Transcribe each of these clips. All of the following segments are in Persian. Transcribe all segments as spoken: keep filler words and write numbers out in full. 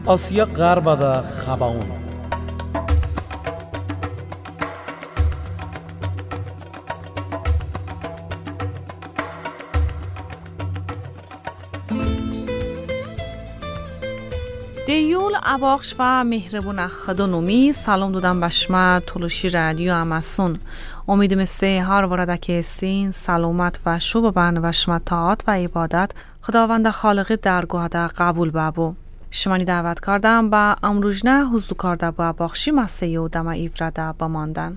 آسیا غربدا خباون. دیول اباخش و مهربون خدانومی سلام دادم بشما تلوشی رادیو اماسون. امیدم است هر ورده که سین سلامت و شوب بند و شما طاعت و عبادت خداوند خالق درگاه دا قبول بابو. شمانی دعوت کردم با امروزنه حضور کرده با بخشی مسیح و دم ایفراده بماندن.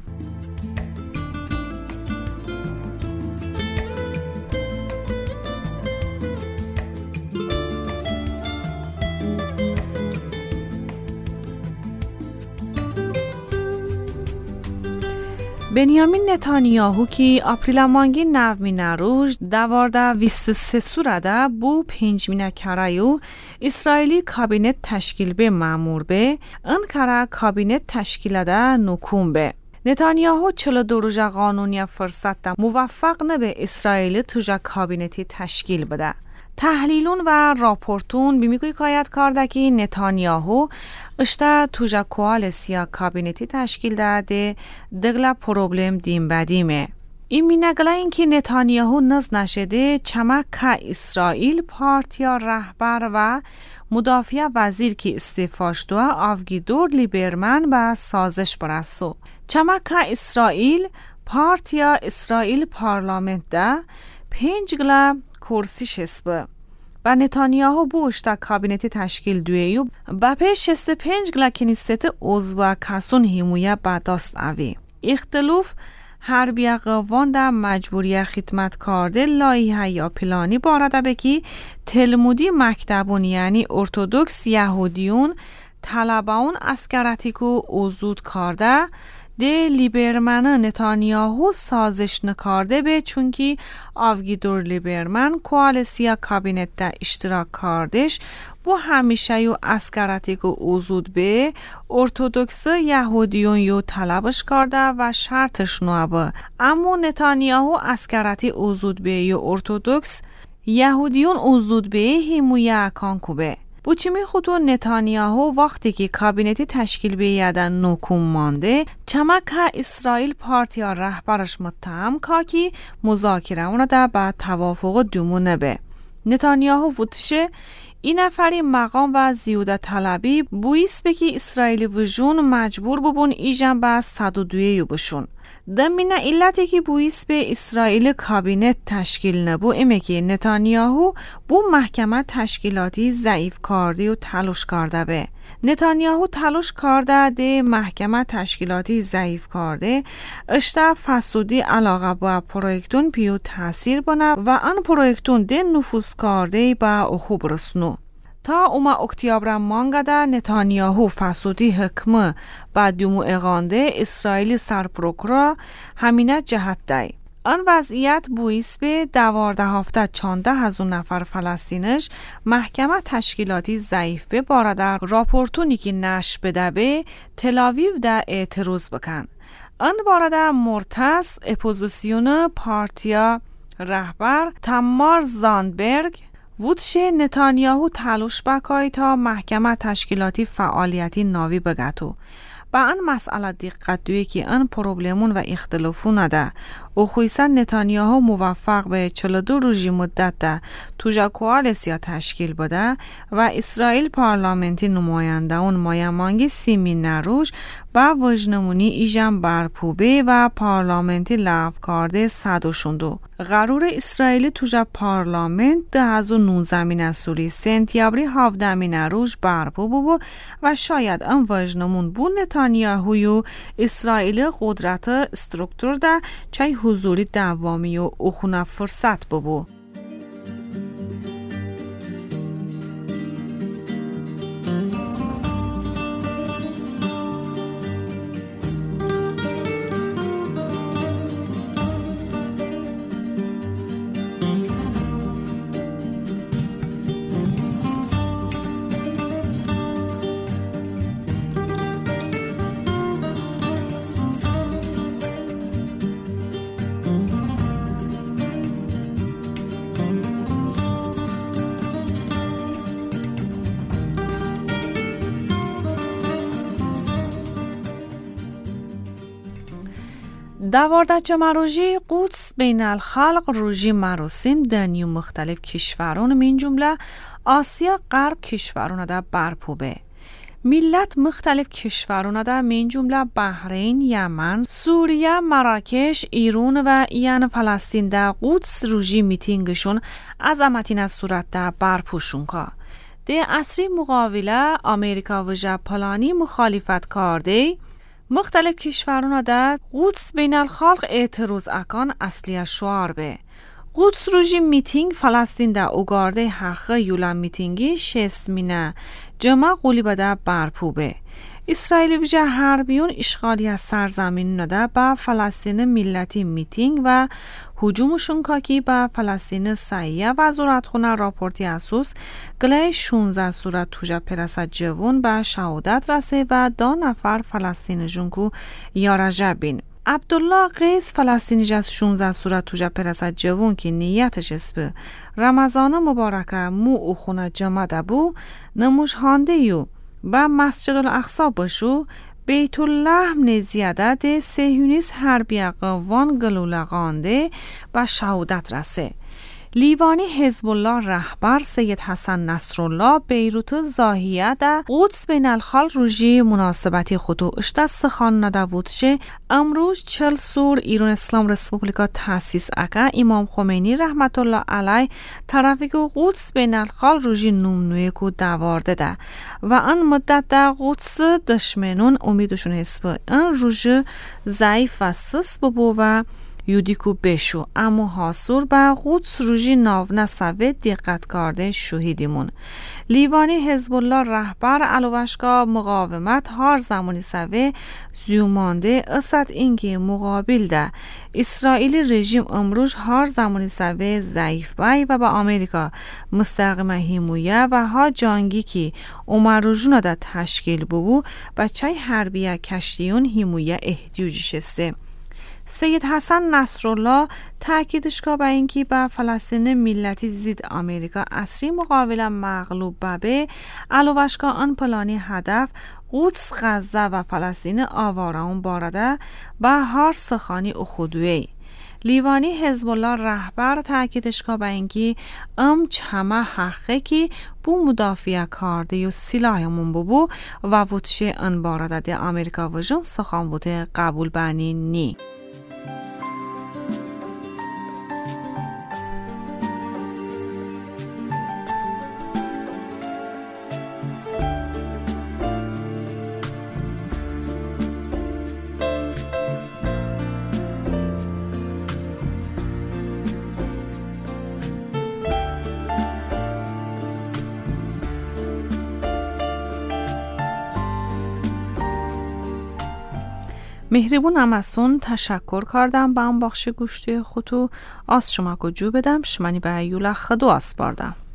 بنیامین نتانیاهو کی آپریل مانگی نومین روز دوارده ویست سه سورده بو پنجمین کرایو اسرائیلی کابینت تشکیل به مامور به ان کرا کابینت تشکیل ده نکوم به نتانیاهو چلو دو روز قانونی فرصت ده موفق نبه اسرائیل توجه کابینتی تشکیل بده. تحلیلون و راپورتون بیمیگوی کایت کرده که نتانیاهو اشتا توجه کوالسیا کابینتی تشکیل داده دگلا پروبلم دیم بدیمه. این مینگله این که نتانیاهو نز نشده چمک که اسرائیل پارتیا رهبر و مدافع وزیر که استعفاش دو آوگیدور لیبرمن به سازش برسو. چمک که اسرائیل پارتیا اسرائیل پارلامنت ده پنج گلا کرسی شسبه و نتانیاهو بوشتا کابینتی تشکیل دویو با پیش شست پنج گلا کنیست عضو و کسون هیمویا بداست اوی. اختلاف هر بیا قوان دا مجبوری خدمت کرده لایحه یا پلانی بارده بکی تلمودی مکتبون یعنی ارتودکس یهودیون طلباون اسکراتیکو اوزود کرده ده لیبرمن نتانیاهو سازش نکارده به چونکی آوگیدور لیبرمن کوالسیا کابینت ده اشتراک کردش بو همیشه یو اسکراتی که اوزود به ارتودکس یهودیون یو طلبش کرده و شرطش نوابه. اما نتانیاهو اسکراتی اوزود به یو ارتودکس یهودیون اوزود به هیمویا کانکوبه. بوچیمی خودو نتانیاهو وقتی که کابینتی تشکیل بیادن نوکوم مانده چمک اسرائیل پارتیا رهبرش متهم که که مذاکره اونه ده با توافق دومونه به. نتانیاهو وطشه این نفری مقام و زیوده طلبی بویست بکی اسرائیلی وجون مجبور ببون ایجن با صد و دویه بشون. دمینه علتی که بویست به اسرائیل کابینت تشکیل نبو ایمه که نتانیاهو بو محکمه تشکیلاتی ضعیف کرده و تلاش کرده به. نتانیاهو تلاش کرده ده محکمه تشکیلاتی ضعیف کرده اشتا فسودی علاقه با پرویکتون پیو تاثیر بنا و آن پرویکتون ده نفوذ کرده با اخوب رسنو. تا اوما اکتیابر مانگده نتانیاهو فسودی حکمه و دیمو اغانده اسرائیلی سرپروکرا همینه جهت دای. آن وضعیت بویست به دوارده هفته چانده هزون نفر فلسطینش محکمه تشکیلاتی ضعیف به بارده راپورتونی که نش بده به تلاویو ده اعتراض بکن. آن بارده مرتس اپوزیسیون پارتیا رهبر تمار زاندبرگ وودشه نتانیاهو تلاش بکای تا محکمه تشکیلاتی فعالیتی ناوی بگتو. با ان مسئله دقت دوی که ان پروبلمون و اختلافون نده او خویسن نتانیاهو موفق به چهل و دو روزی مدت ده توجه کوالسیا تشکیل بده و اسرائیل پارلمانتی نماینده اون مایمانگی سیمین نروش با وجنمونی ایجم برپوبه و پارلمانتی لغو کرده صد و شوندو. قرار اسرائیل توجه پارلمانت ده هزار و نوزده سوری سنتیابری هفدهمین روز برپوبه و شاید ان وجنمون بو نتانیاهو اسرائیل قدرت استرکتور ده چای حضوری دوامی و اخونه فرصت ببو. دوارده جمع روژی قدس بین الخلق روژی مراسم در نیو مختلف کشوران من جمله آسیا غرب کشوران در برپوبه. ملت مختلف کشوران در من جمله بحرین، یمن، سوریه، مراکش، ایران و ایان فلسطین در قدس روژی میتینگشون از امتین از صورت در برپوشون که. در اصری مقابله امریکا و ژاپن مخالفت کرده، مختلف کشوران در قدس بین الخلق اعتراض اکان اصلی شعار به. قدس روژی میتینگ فلسطین در اوگارده حق یولم میتینگی شست مینه جمع قولی بده برپوبه. اسرائیل ویژه حربیون اشغالی از سرزمین نده با فلسطین ملتی میتینگ و هجومشون که با فلسطین سعیه و زورتخونه راپورتی اسوس گله شانزده صورت توجه پرسد جوون به شهادت رسه و دو نفر فلسطین جونکو یارجه بین. عبدالله قیس فلسطینی جز شانزده صورت توجه پرسد جوون که نیتش اسب رمضان مبارکه مو او خونه جمع دبو نموش هانده یو و مسجد الاقصی بشو بیت اللحم نزیاده ده سهیونیست حربی قوان گلولغانده و شهادت رسه. لیوانی حزب الله رهبر سید حسن نصرالله بیروت زاهیه در قدس بین الخلق روژی مناسبتی خودو اشته سخان ندوودشه امروز چل سور ایران اسلام رسپوبلیکا تاسیس اکا امام خمینی رحمت الله علیه طرفی که قدس بین الخلق روژی نمنوی که دوارده ده و ان مدت در قدس دشمنون امیدشون حسب ان روژی ضعیف و سس ببو و یودیکو بشو اما حاصور با قدس روژی ناو سوه دقت کرده شهیدیمون. لیوانی حزب الله رهبر علوشگاه مقاومت هر زمانی سوه زیومانده اسد اینکه مقابل ده اسرائیل رژیم امروز هر زمانی سوه ضعیف بای و با امریکا مستقیم حمایه و ها جانگی که عمروجون ده تشکیل بو بچه حربیه کشتیون حمایه احتیاجی شسته. سید حسن نصرالله تاکیدش که با اینکه با فلسطین ملتی زید امریکا اصری مقابل مغلوب ببه علوشگاه آن پلانی هدف قدس غزه و فلسطین آوارون بارده با هر سخانی اخدوی. لیوانی حزب الله رهبر تاکیدش که با اینکه ام چمه حقه که بو مدافع کرده و سلاحمون ببو و وطشه ان بارده ده امریکا و جن سخان بوده قبول بانی نی. مهربون امسون تشکر کردم با هم بخش گوشتی خودو از شما که جو بدم شمانی به یولا خدو اسپاردم.